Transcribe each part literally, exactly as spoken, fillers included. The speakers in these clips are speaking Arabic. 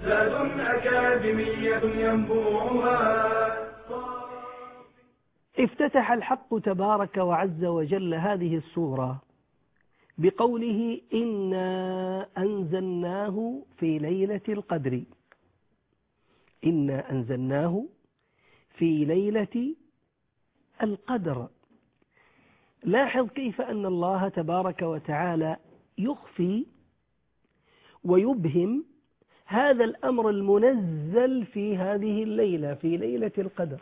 زاد أكاديمية ينبوعها. افتتح الحق تبارك وعز وجل هذه السورة بقوله إنا أنزلناه في ليلة القدر. إنا أنزلناه في ليلة القدر. لاحظ كيف أن الله تبارك وتعالى يخفي ويبهم هذا الأمر المنزل في هذه الليلة، في ليلة القدر.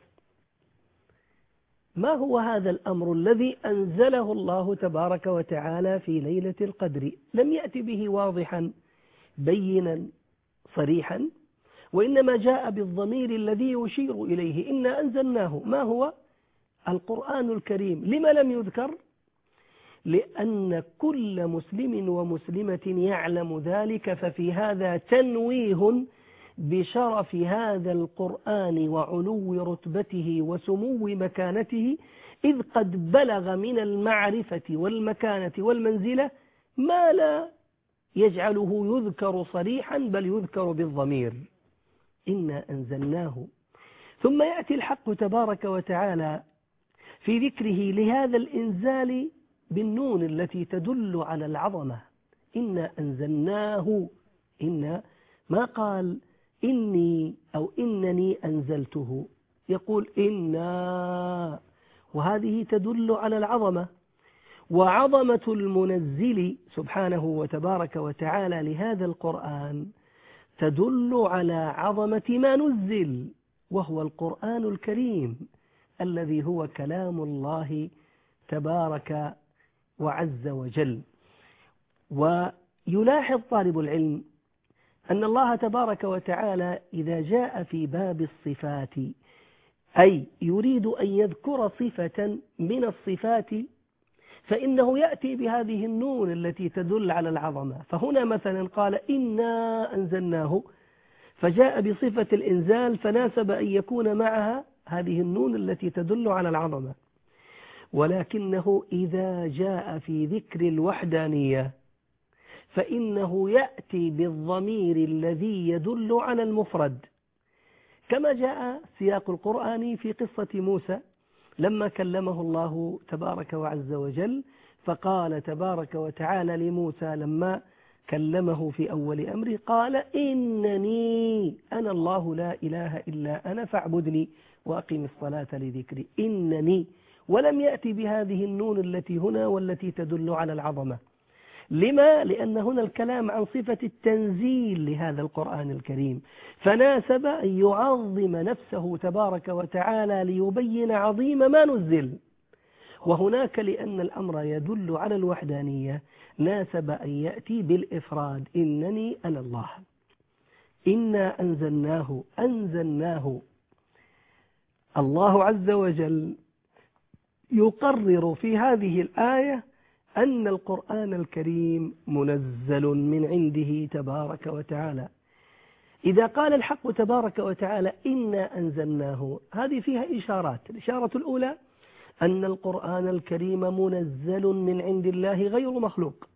ما هو هذا الأمر الذي أنزله الله تبارك وتعالى في ليلة القدر؟ لم يأتي به واضحا بينا صريحا، وإنما جاء بالضمير الذي يشير إليه. إنا أنزلناه، ما هو؟ القرآن الكريم. لما لم يذكر؟ لأن كل مسلم ومسلمة يعلم ذلك، ففي هذا تنويه بشرف هذا القرآن وعلو رتبته وسمو مكانته، إذ قد بلغ من المعرفة والمكانة والمنزلة ما لا يجعله يذكر صريحا بل يذكر بالضمير. إنا أنزلناه. ثم يأتي الحق تبارك وتعالى في ذكره لهذا الإنزال بالنون التي تدل على العظمة. إنا أنزلناه. إنا ما قال إني أو إنني أنزلته، يقول إنا، وهذه تدل على العظمة. وعظمة المنزل سبحانه وتبارك وتعالى لهذا القرآن تدل على عظمة ما نزل، وهو القرآن الكريم الذي هو كلام الله تبارك وعز وجل. ويلاحظ طالب العلم أن الله تبارك وتعالى إذا جاء في باب الصفات، أي يريد أن يذكر صفة من الصفات، فإنه يأتي بهذه النون التي تدل على العظمة. فهنا مثلا قال إنا أنزلناه، فجاء بصفة الإنزال، فناسب أن يكون معها هذه النون التي تدل على العظمة. ولكنه إذا جاء في ذكر الوحدانية فإنه يأتي بالضمير الذي يدل على المفرد، كما جاء سياق القرآن في قصة موسى لما كلمه الله تبارك وعز وجل، فقال تبارك وتعالى لموسى لما كلمه في أول أمره قال إنني أنا الله لا إله إلا أنا فاعبدني وأقم الصلاة لذكري. إنني، ولم يأتي بهذه النون التي هنا والتي تدل على العظمة. لما؟ لأن هنا الكلام عن صفة التنزيل لهذا القرآن الكريم، فناسب أن يعظم نفسه تبارك وتعالى ليبين عظيم ما نزل. وهناك لأن الأمر يدل على الوحدانية ناسب أن يأتي بالإفراد، إنني أنا الله. إنا أنزلناه. أنزلناه. الله عز وجل يقرر في هذه الآية أن القرآن الكريم منزل من عنده تبارك وتعالى. إذا قال الحق تبارك وتعالى إنا أنزلناه، هذه فيها إشارات. الإشارة الأولى أن القرآن الكريم منزل من عند الله غير مخلوق،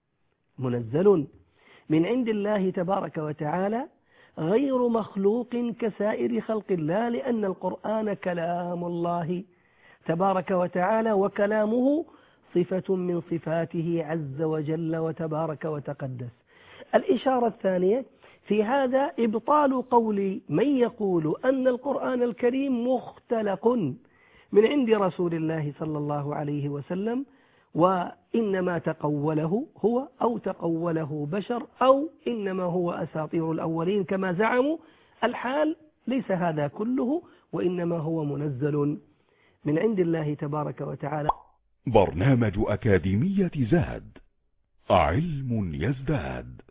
منزل من عند الله تبارك وتعالى غير مخلوق كسائر خلق الله، لأن القرآن كلام الله تبارك وتعالى، وكلامه صفة من صفاته عز وجل وتبارك وتقدس. الإشارة الثانية في هذا إبطال قول من يقول أن القرآن الكريم مختلق من عند رسول الله صلى الله عليه وسلم، وإنما تقوله هو أو تقوله بشر أو إنما هو أساطير الأولين كما زعموا. الحال ليس هذا كله، وإنما هو منزل من عند الله تبارك وتعالى. برنامج أكاديمية زاد، علم يزداد.